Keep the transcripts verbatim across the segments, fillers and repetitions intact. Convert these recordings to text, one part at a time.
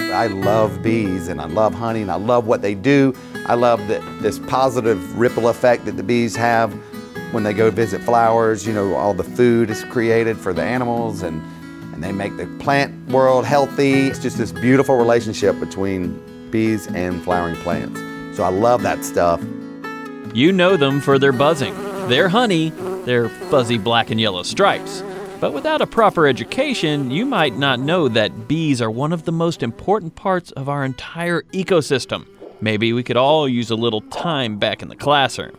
I love bees and I love honey and I love what they do. I love that this positive ripple effect that the bees have when they go visit flowers. You know, all the food is created for the animals and, and they make the plant world healthy. It's just this beautiful relationship between bees and flowering plants. So I love that stuff. You know them for their buzzing, their honey, their fuzzy black and yellow stripes. But without a proper education, you might not know that bees are one of the most important parts of our entire ecosystem. Maybe we could all use a little time back in the classroom.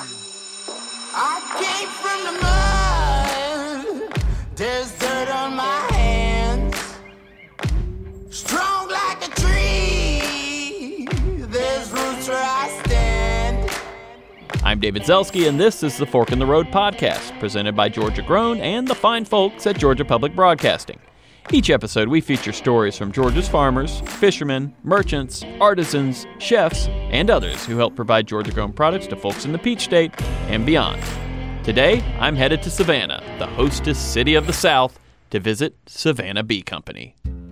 I came from the mud, there's dirt on my hands. Strong like a tree, there's roots where I stand. I'm David Zelski, and this is the Fork in the Road podcast, presented by Georgia Grown and the fine folks at Georgia Public Broadcasting. Each episode, we feature stories from Georgia's farmers, fishermen, merchants, artisans, chefs, and others who help provide Georgia-grown products to folks in the Peach State and beyond. Today, I'm headed to Savannah, the hostess city of the South, to visit Savannah Bee Company.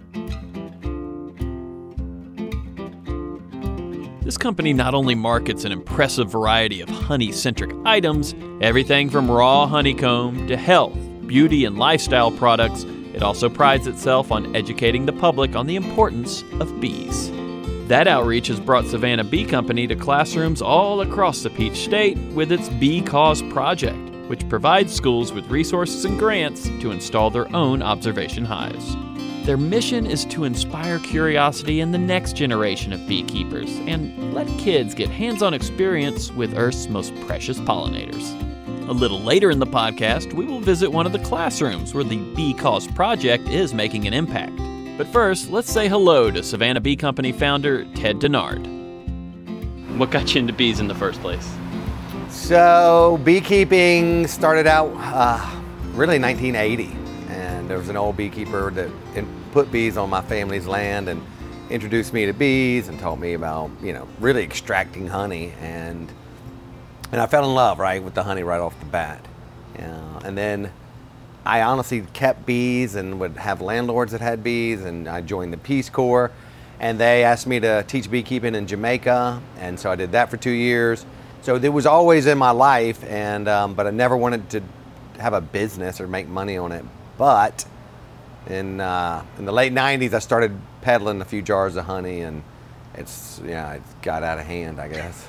This company not only markets an impressive variety of honey-centric items, everything from raw honeycomb to health, beauty, and lifestyle products, it also prides itself on educating the public on the importance of bees. That outreach has brought Savannah Bee Company to classrooms all across the Peach State with its Bee Cause Project, which provides schools with resources and grants to install their own observation hives. Their mission is to inspire curiosity in the next generation of beekeepers and let kids get hands-on experience with Earth's most precious pollinators. A little later in the podcast, we will visit one of the classrooms where the Bee Cause Project is making an impact. But first, let's say hello to Savannah Bee Company founder Ted Denard. What got you into bees in the first place? So beekeeping started out uh, really nineteen eighty. And there was an old beekeeper that put bees on my family's land and introduced me to bees and taught me about, you know, really extracting honey. And and I fell in love, right, with the honey right off the bat. Yeah. And then I honestly kept bees and would have landlords that had bees, and I joined the Peace Corps. And they asked me to teach beekeeping in Jamaica, and so I did that for two years. So it was always in my life, and um, but I never wanted to have a business or make money on it. But in uh, in the late nineties, I started peddling a few jars of honey, and it's yeah, it got out of hand, I guess.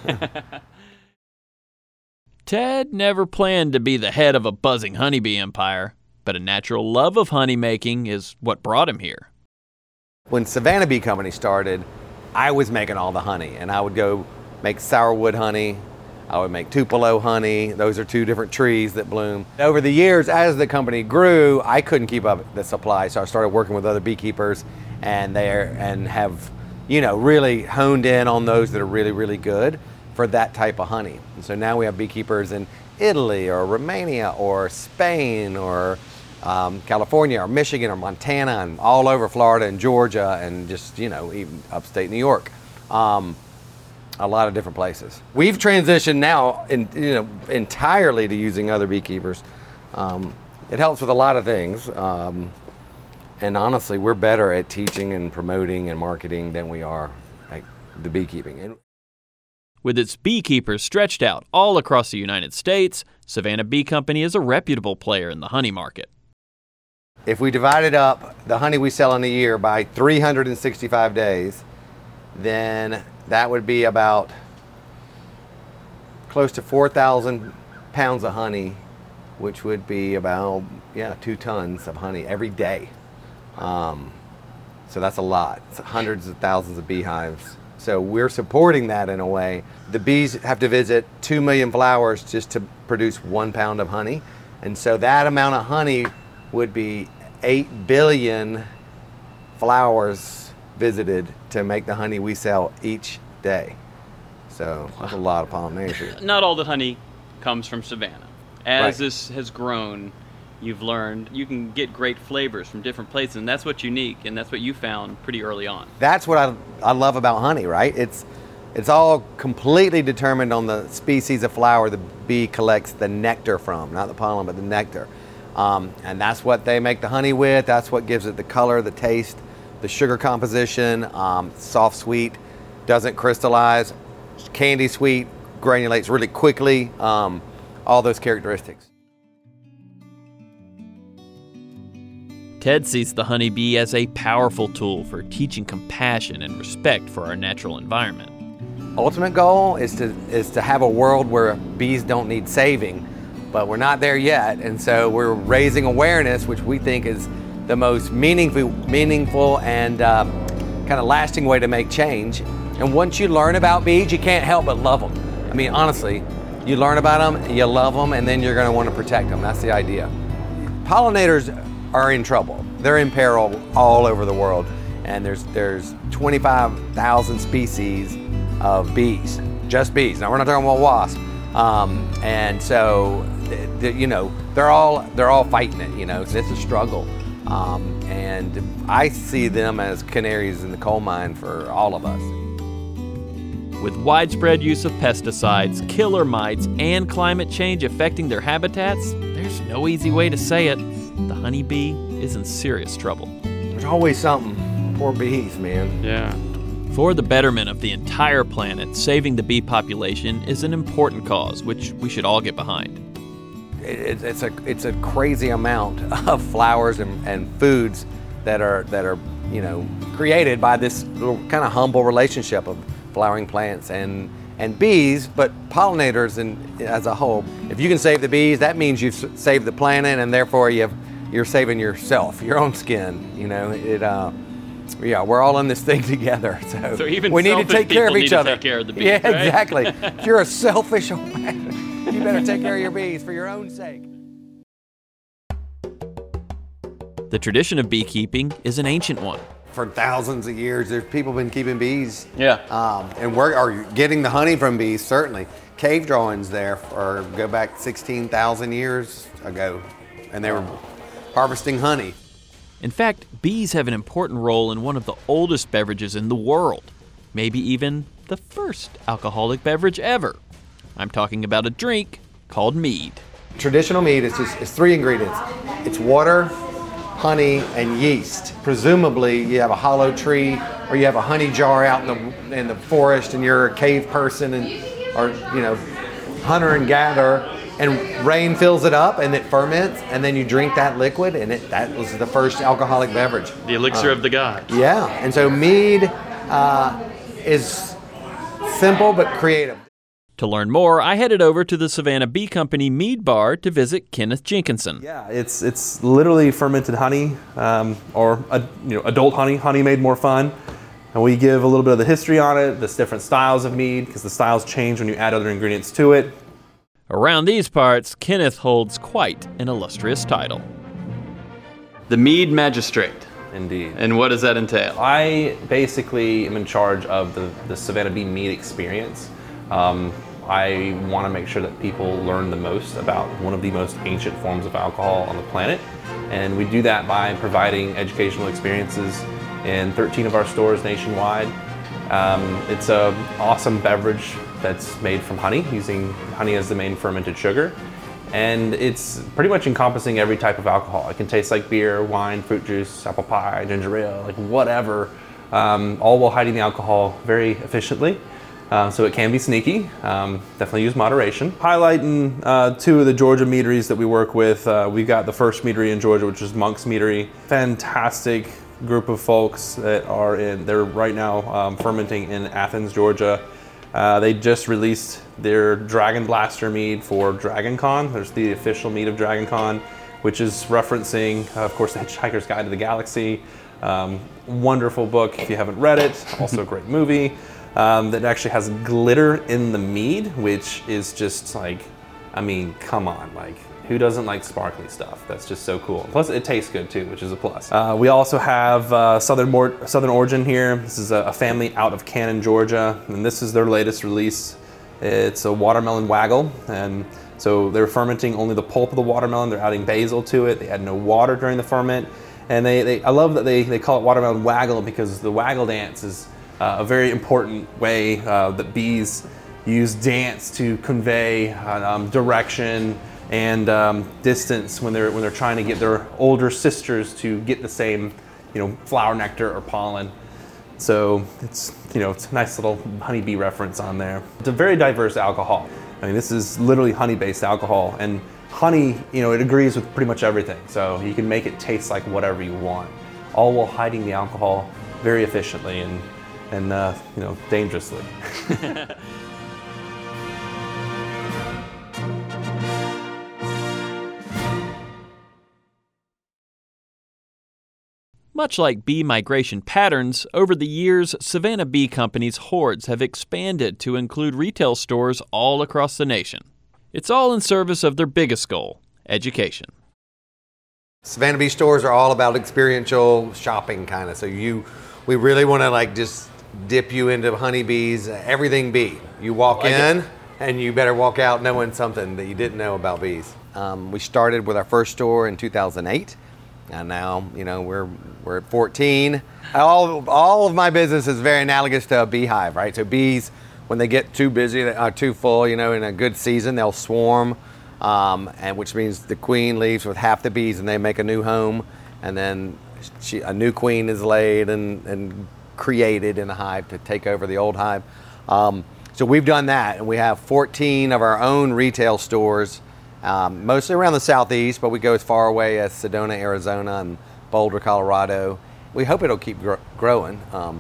Ted never planned to be the head of a buzzing honeybee empire, but a natural love of honey making is what brought him here. When Savannah Bee Company started, I was making all the honey, and I would go make sourwood honey. I would make Tupelo honey. Those are two different trees that bloom. Over the years, as the company grew, I couldn't keep up the supply, so I started working with other beekeepers, and they and have, you know, really honed in on those that are really, really good for that type of honey. And so now we have beekeepers in Italy or Romania or Spain or um, California or Michigan or Montana and all over Florida and Georgia and just, you know, even upstate New York. Um, A lot of different places. We've transitioned now, in, you know, entirely to using other beekeepers. Um, it helps with a lot of things, um, and honestly, we're better at teaching and promoting and marketing than we are at the beekeeping. And with its beekeepers stretched out all across the United States, Savannah Bee Company is a reputable player in the honey market. If we divided up the honey we sell in a year by three hundred sixty-five days, then that would be about close to four thousand pounds of honey, which would be about, yeah, two tons of honey every day. Um, so that's a lot. It's hundreds of thousands of beehives. So we're supporting that in a way. The bees have to visit two million flowers just to produce one pound of honey. And so that amount of honey would be eight billion flowers visited to make the honey we sell each day. So that's a lot of pollination. Not all the honey comes from Savannah. As Right. this has grown, you've learned you can get great flavors from different places, and that's what's unique, and that's what you found pretty early on. That's what I, I love about honey, right? It's it's all completely determined on the species of flower the bee collects the nectar from, not the pollen, but the nectar. Um, and that's what they make the honey with. That's what gives it the color, the taste. the sugar composition, um, soft sweet, doesn't crystallize, candy sweet, granulates really quickly, um, all those characteristics. Ted sees the honeybee as a powerful tool for teaching compassion and respect for our natural environment. Ultimate goal is to is to have a world where bees don't need saving, but we're not there yet, and so we're raising awareness, which we think is the most meaningful, meaningful and uh, kind of lasting way to make change. And once you learn about bees, you can't help but love them. I mean, honestly, you learn about them, you love them, and then you're going to want to protect them. That's the idea. Pollinators are in trouble. They're in peril all over the world, and there's there's twenty-five thousand species of bees, just bees. Now we're not talking about wasps. Um, and so, th- th- you know, they're all they're all fighting it. You know, it's a struggle. Um, and I see them as canaries in the coal mine for all of us. With widespread use of pesticides, killer mites, and climate change affecting their habitats, there's no easy way to say it. The honeybee is in serious trouble. There's always something. Poor bees, man. Yeah. For the betterment of the entire planet, saving the bee population is an important cause, which we should all get behind. It, it's a it's a crazy amount of flowers and, and foods that are that are you know created by this little kind of humble relationship of flowering plants and and bees, but pollinators and as a whole. If you can save the bees, that means you've saved the planet, and therefore you've you're saving yourself, your own skin. You know it. Uh, Yeah, we're all in this thing together, so, So even we need to selfish take care of people each need to other. take care of the bees, yeah, right? exactly. If you're a selfish old man, you better take care of your bees for your own sake. The tradition of beekeeping is an ancient one. For thousands of years, there's people been keeping bees. Yeah. Um, and we're are getting the honey from bees, certainly. Cave drawings there for, go back sixteen thousand years ago, and they were harvesting honey. In fact, bees have an important role in one of the oldest beverages in the world, maybe even the first alcoholic beverage ever. I'm talking about a drink called mead. Traditional mead is just it's three ingredients. It's water, honey, and yeast. Presumably, you have a hollow tree, or you have a honey jar out in the in the forest, and you're a cave person, and or you know, hunter and gatherer, and rain fills it up, and it ferments, and then you drink that liquid, and it that was the first alcoholic beverage. The elixir Uh, of the gods. Yeah, and so mead uh, is simple but creative. To learn more, I headed over to the Savannah Bee Company Mead Bar to visit Kenneth Jenkinson. Yeah, it's it's literally fermented honey, um, or a, you know adult honey, honey made more fun. And we give a little bit of the history on it, the different styles of mead, because the styles change when you add other ingredients to it. Around these parts, Kenneth holds quite an illustrious title. The mead magistrate. Indeed. And what does that entail? I basically am in charge of the, the Savannah Bee mead experience. Um, I want to make sure that people learn the most about one of the most ancient forms of alcohol on the planet. And we do that by providing educational experiences in thirteen of our stores nationwide. Um, it's an awesome beverage that's made from honey, using honey as the main fermented sugar. And it's pretty much encompassing every type of alcohol. It can taste like beer, wine, fruit juice, apple pie, ginger ale, like whatever, um, all while hiding the alcohol very efficiently. Uh, so it can be sneaky. Um, definitely use moderation. Highlighting uh, two of the Georgia meaderies that we work with. Uh, we've got the first meadery in Georgia, which is Monk's Meadery. Fantastic group of folks that are in, they're right now um, fermenting in Athens, Georgia. Uh, they just released their Dragon Blaster mead for Dragon Con. There's the official mead of Dragon Con, which is referencing, uh, of course, The Hitchhiker's Guide to the Galaxy. Um, wonderful book if you haven't read it. Also a great movie. Um, that actually has glitter in the mead, which is just like, I mean, come on, like, who doesn't like sparkly stuff? That's just so cool. Plus, it tastes good too, which is a plus. Uh, we also have uh, Southern Mor- Southern Origin here. This is a, a family out of Cannon, Georgia, and this is their latest release. It's a watermelon waggle, and so they're fermenting only the pulp of the watermelon. They're adding basil to it. They add no water during the ferment, and they, they I love that they they call it watermelon waggle because the waggle dance is Uh, a very important way uh, that bees use dance to convey uh, um, direction and um, distance when they're when they're trying to get their older sisters to get the same you know, flower nectar or pollen. So it's, you know, it's a nice little honeybee reference on there. It's a very diverse alcohol. I mean, this is literally honey-based alcohol, and honey, you know, it agrees with pretty much everything. So you can make it taste like whatever you want, all while hiding the alcohol very efficiently and, and uh, you know, dangerously. Much like bee migration patterns, over the years, Savannah Bee Company's hordes have expanded to include retail stores all across the nation. It's all in service of their biggest goal, education. Savannah Bee stores are all about experiential shopping, kind of. So you, we really want to like just dip you into honeybees, everything bee. You walk Like in, it. and you better walk out knowing something that you didn't know about bees. Um, we started with our first store in two thousand eight, and now you know we're we're at fourteen. All all of my business is very analogous to a beehive, right? So bees, when they get too busy, they are too full, you know, in a good season, they'll swarm. Um, and which means the queen leaves with half the bees and they make a new home, and then she, a new queen is laid and, and created in the hive to take over the old hive. Um, so we've done that, and we have fourteen of our own retail stores, um, mostly around the southeast, but we go as far away as Sedona, Arizona, and Boulder, Colorado. We hope it'll keep gr- growing. Um,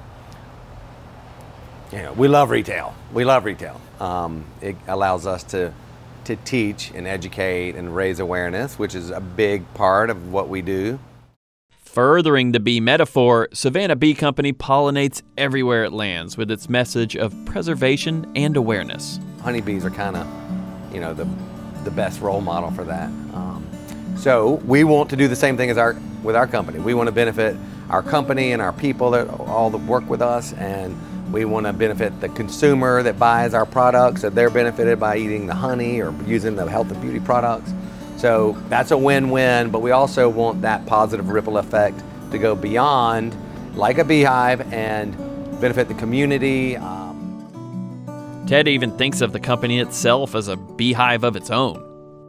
you know, we love retail. We love retail. Um, it allows us to to teach and educate and raise awareness, which is a big part of what we do. Furthering the bee metaphor, Savannah Bee Company pollinates everywhere it lands with its message of preservation and awareness. Honeybees are kind of, you know, the the best role model for that. Um, so we want to do the same thing as our with our company. We want to benefit our company and our people that all that work with us, and we want to benefit the consumer that buys our products, so they're benefited by eating the honey or using the health and beauty products. So that's a win-win, but we also want that positive ripple effect to go beyond, like a beehive, and benefit the community. Um, Ted even thinks of the company itself as a beehive of its own.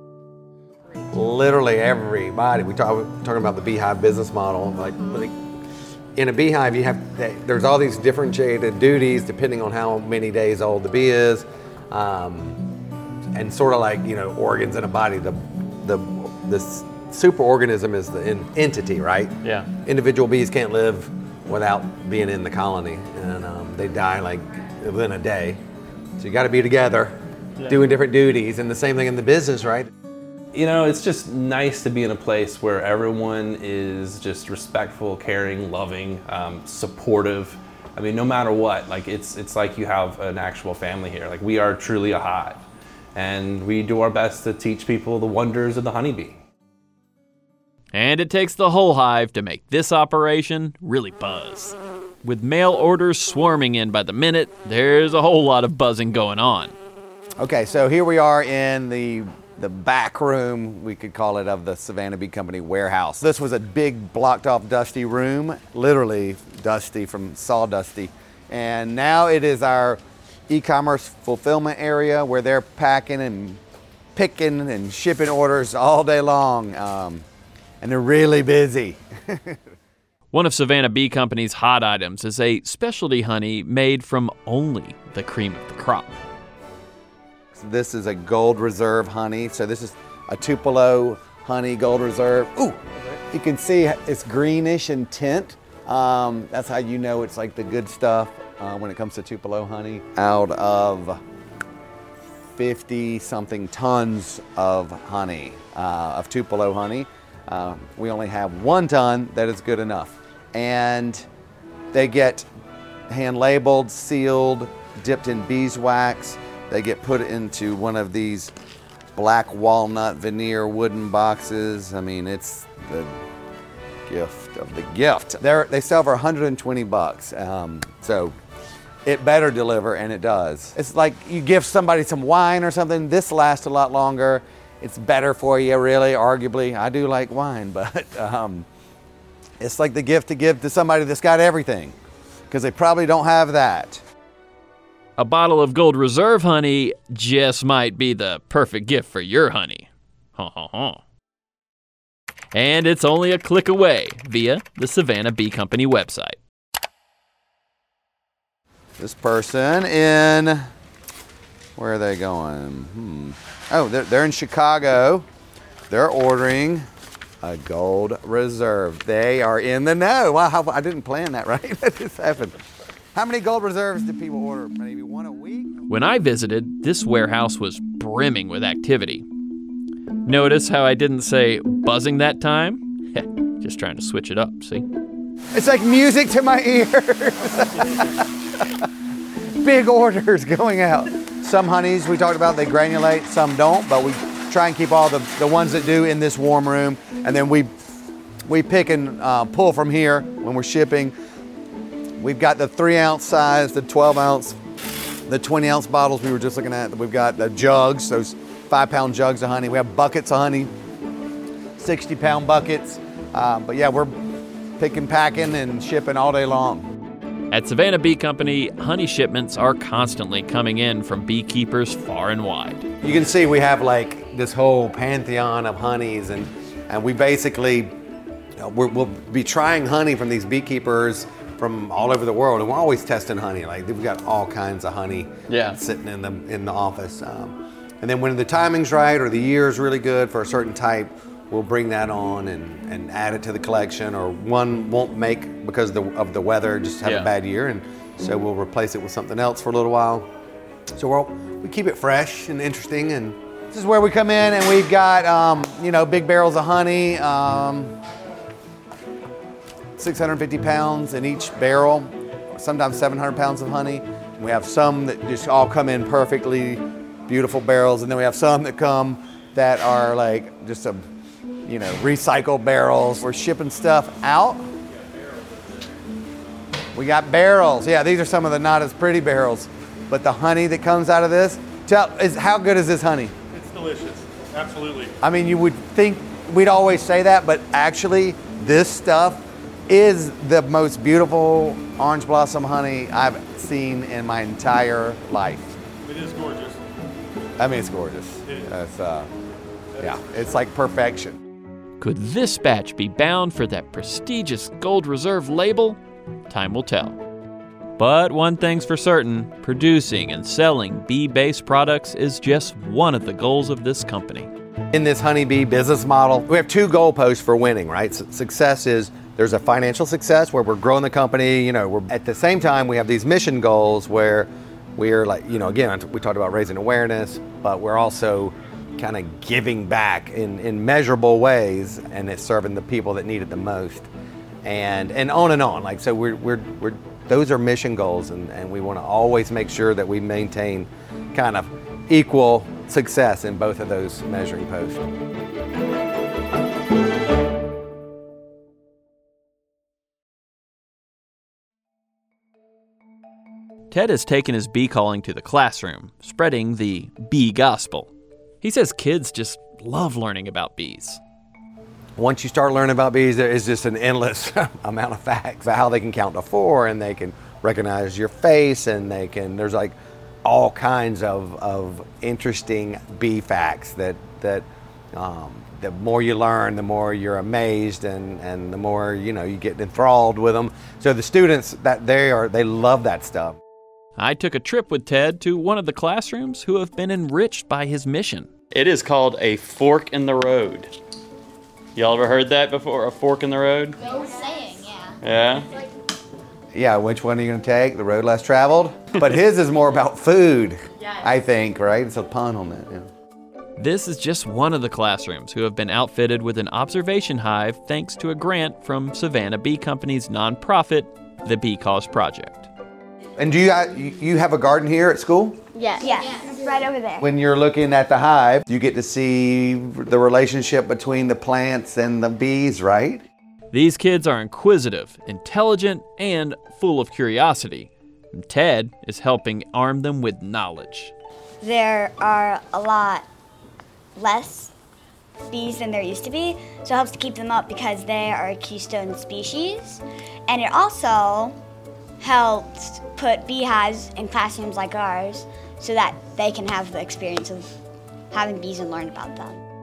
Literally everybody, we talk talking about the beehive business model, like, like in a beehive, you have there's all these differentiated duties depending on how many days old the bee is, um, and sort of like you know organs in a body. The the the superorganism is the in, entity, right? Yeah. Individual bees can't live without being in the colony, and um, they die like within a day. So you got to be together, yeah. doing different duties, and the same thing in the business, right? You know, it's just nice to be in a place where everyone is just respectful, caring, loving, um, supportive. I mean, no matter what, like it's it's like you have an actual family here. Like we are truly a hive, and we do our best to teach people the wonders of the honeybee. And it takes the whole hive to make this operation really buzz. With mail orders swarming in by the minute, there's a whole lot of buzzing going on. Okay, so here we are in the the back room, we could call it, of the Savannah Bee Company warehouse. This was a big blocked off dusty room, literally dusty from sawdusty. And now it is our e-commerce fulfillment area where they're packing and picking and shipping orders all day long. Um, and they're really busy. One of Savannah Bee Company's hot items is a specialty honey made from only the cream of the crop. This is a Gold Reserve honey. So this is a Tupelo honey Gold Reserve. Ooh, you can see it's greenish in tint. Um, that's how you know it's like the good stuff uh, when it comes to Tupelo honey. Out of fifty something tons of honey, uh, of Tupelo honey, uh, we only have one ton that is good enough. And they get hand labeled, sealed, dipped in beeswax. They get put into one of these black walnut veneer wooden boxes. I mean, it's the gift of the gift. They're, they sell for one hundred twenty bucks. Um, so it better deliver, and it does. It's like you give somebody some wine or something. This lasts a lot longer. It's better for you, really, arguably. I do like wine, but um, it's like the gift to give to somebody that's got everything, because they probably don't have that. A bottle of Gold Reserve honey just might be the perfect gift for your honey. Ha ha ha. And it's only a click away via the Savannah Bee Company website. This person in, where are they going? Hmm. Oh, they're, they're in Chicago. They're ordering a gold reserve. They are in the know. Wow, how, I didn't plan that, right? That just happened. How many gold reserves do people order? Maybe one a week? When I visited, this warehouse was brimming with activity. Notice how I didn't say buzzing that time? Just trying to switch it up, see? It's like music to my ears. Big orders going out. Some honeys we talked about, they granulate, some don't, but we try and keep all the, the ones that do in this warm room. And then we we pick and uh, pull from here when we're shipping. We've got the three ounce size, the twelve ounce, the twenty ounce bottles we were just looking at. We've got the jugs, those five pound jugs of honey. We have buckets of honey, sixty pound buckets. Uh, but yeah, we're picking, packing, and shipping all day long. At Savannah Bee Company, honey shipments are constantly coming in from beekeepers far and wide. You can see we have like this whole pantheon of honeys, and, and we basically, you know, we're, we'll be trying honey from these beekeepers from all over the world, and we're always testing honey. Like we've got all kinds of honey yeah. sitting in the in the office. Um, and then when the timing's right or the year's really good for a certain type, we'll bring that on and, and add it to the collection, or one won't make because of the, of the weather, just have yeah. a bad year, and so we'll replace it with something else for a little while. So we'll, we keep it fresh and interesting, and this is where we come in and we've got, um, you know, big barrels of honey, um, six hundred fifty pounds in each barrel, sometimes seven hundred pounds of honey. We have some that just all come in perfectly, beautiful barrels, and then we have some that come that are like just a, you know, recycled barrels. We're shipping stuff out. We got barrels. Yeah, these are some of the not as pretty barrels, but the honey that comes out of this, tell, is how good is this honey? It's delicious, absolutely. I mean, you would think we'd always say that, but actually this stuff is the most beautiful orange blossom honey I've seen in my entire life. It is gorgeous. I mean, it's gorgeous. It is. It's, uh, yeah, it's like perfection. Could this batch be bound for that prestigious Gold Reserve label? Time will tell. But one thing's for certain, producing and selling bee-based products is just one of the goals of this company. In this honeybee business model, we have two goalposts for winning, right? S- success is there's a financial success where we're growing the company, you know, we're at the same time we have these mission goals where we're like, you know, again, we talked about raising awareness, but we're also kind of giving back in, in measurable ways, and it's serving the people that need it the most, and and on and on. Like, so we're we're, we're those are mission goals, and, and we want to always make sure that we maintain kind of equal success in both of those measuring posts. Ted has taken his bee calling to the classroom, spreading the bee gospel. He says kids just love learning about bees. Once you start learning about bees, there is just an endless amount of facts about how they can count to four, and they can recognize your face, and they can, there's like all kinds of, of interesting bee facts that, that um, the more you learn, the more you're amazed, and, and the more, you know, you get enthralled with them. So the students, that they are, they love that stuff. I took a trip with Ted to one of the classrooms who have been enriched by his mission. It is called a fork in the road. Y'all ever heard that before? A fork in the road? They were saying, yeah. Yeah? Yeah, which one are you gonna take? The road less traveled? But his is more about food, Yes. I think, right? It's a pun on that, yeah. This is just one of the classrooms who have been outfitted with an observation hive thanks to a grant from Savannah Bee Company's nonprofit, the Bee Cause Project. And do you, you have a garden here at school? Yes. Yes, right over there. When you're looking at the hive, you get to see the relationship between the plants and the bees, right? These kids are inquisitive, intelligent, and full of curiosity. And Ted is helping arm them with knowledge. There are a lot less bees than there used to be, so it helps to keep them up because they are a keystone species. And it also helps put beehives in classrooms like ours so that they can have the experience of having bees and learn about them.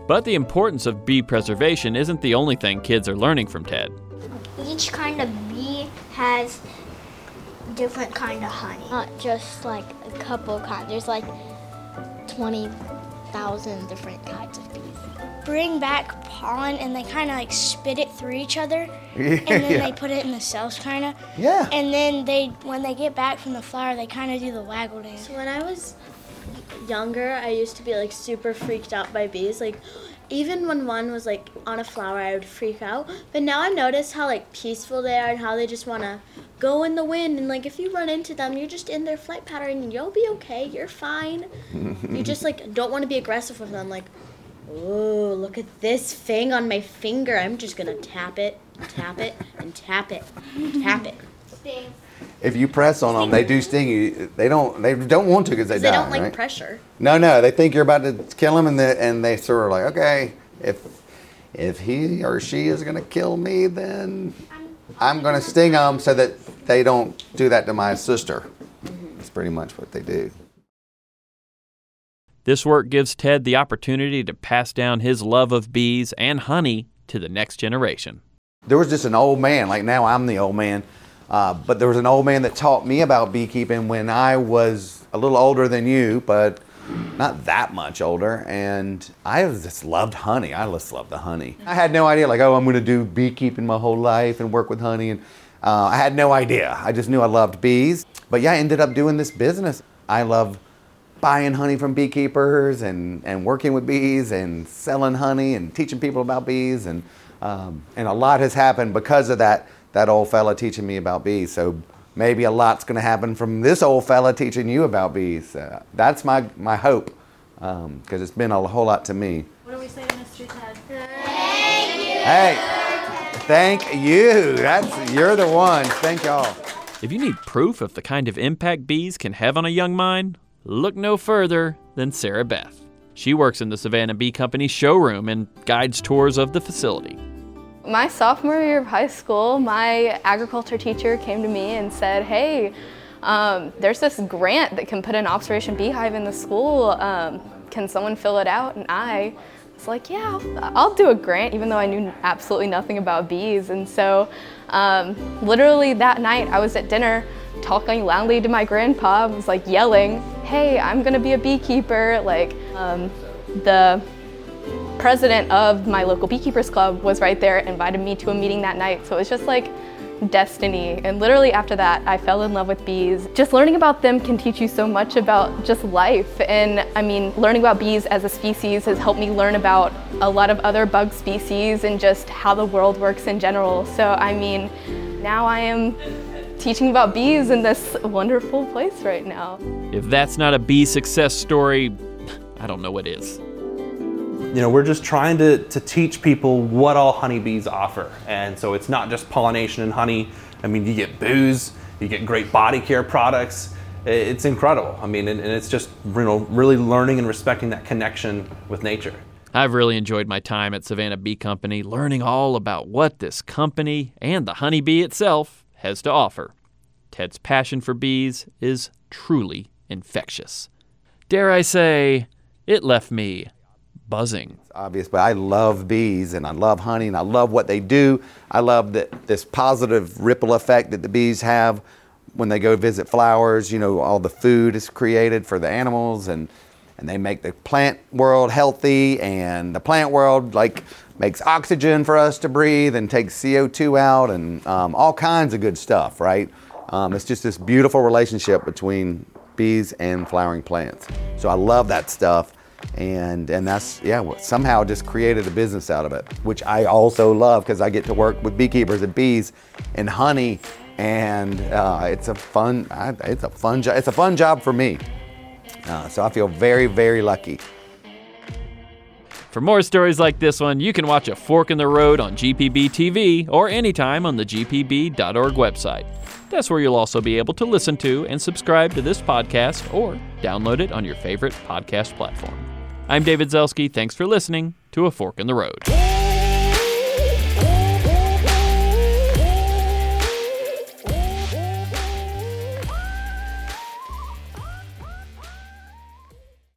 But the importance of bee preservation isn't the only thing kids are learning from Ted. Each kind of bee has different kind of honey. Not just like a couple kinds. There's like twenty thousand different kinds of bees. Bring back pollen and they kind of like spit it through each other. Yeah. And then they put it in the cells kind of. Yeah. And then they, when they get back from the flower, they kind of do the waggle dance. So when I was younger, I used to be like super freaked out by bees. Like even when one was like on a flower, I would freak out. But now I've noticed how like peaceful they are and how they just want to go in the wind. And like if you run into them, you're just in their flight pattern and you'll be okay. You're fine. You just like don't want to be aggressive with them. Like, oh, look at this thing on my finger. I'm just gonna tap it, tap it, and tap it, tap it. Sting. If you press on them, they do sting you. They don't. They don't want to because they They die. don't like right? pressure. No, no. They think you're about to kill them, and they and they sort of like, okay, if if he or she is gonna kill me, then I'm gonna sting them so that they don't do that to my sister. That's pretty much what they do. This work gives Ted the opportunity to pass down his love of bees and honey to the next generation. There was just an old man, like now I'm the old man, uh, but there was an old man that taught me about beekeeping when I was a little older than you, but not that much older, and I just loved honey. I just loved the honey. I had no idea, like, oh, I'm going to do beekeeping my whole life and work with honey, and uh, I had no idea. I just knew I loved bees, but yeah, I ended up doing this business. I love buying honey from beekeepers and, and working with bees and selling honey and teaching people about bees, and um, and a lot has happened because of that that old fella teaching me about bees. So maybe a lot's going to happen from this old fella teaching you about bees. Uh, that's my my hope, because um, it's been a whole lot to me. What do we say to Mister Ted? Hey, thank you. That's you're the ones. Thank y'all. If you need proof of the kind of impact bees can have on a young mind, look no further than Sarah Beth. She works in the Savannah Bee Company showroom and guides tours of the facility. My sophomore year of high school, my agriculture teacher came to me and said, hey, um, there's this grant that can put an observation beehive in the school. Um, can someone fill it out? And I was like, yeah, I'll, I'll do a grant, even though I knew absolutely nothing about bees. And so um, literally that night I was at dinner talking loudly to my grandpa. I was like yelling, hey, I'm gonna be a beekeeper. Like um, the president of my local beekeepers club was right there, invited me to a meeting that night. So it was just like destiny. And literally after that, I fell in love with bees. Just learning about them can teach you so much about just life. And I mean, learning about bees as a species has helped me learn about a lot of other bug species and just how the world works in general. So I mean, now I am teaching about bees in this wonderful place right now. If that's not a bee success story, I don't know what is. You know, we're just trying to, to teach people what all honeybees offer. And so it's not just pollination and honey. I mean, you get booze, you get great body care products. It's incredible. I mean, and, and it's just, you know, really learning and respecting that connection with nature. I've really enjoyed my time at Savannah Bee Company, learning all about what this company and the honeybee itself has to offer. Ted's passion for bees is truly infectious. Dare I say, it left me buzzing. It's obvious, but I love bees and I love honey and I love what they do. I love that this positive ripple effect that the bees have when they go visit flowers. You know, all the food is created for the animals, and and they make the plant world healthy, and the plant world like makes oxygen for us to breathe and takes C O two out, and um, all kinds of good stuff, right? Um, it's just this beautiful relationship between bees and flowering plants. So I love that stuff. And and that's, yeah, well, somehow just created a business out of it, which I also love because I get to work with beekeepers and bees and honey, and uh, it's a fun, it's a fun job. It's a fun job for me. Uh, so I feel very, very lucky. For more stories like this one, you can watch A Fork in the Road on G P B T V or anytime on the G P B dot org website. That's where you'll also be able to listen to and subscribe to this podcast or download it on your favorite podcast platform. I'm David Zelski. Thanks for listening to A Fork in the Road.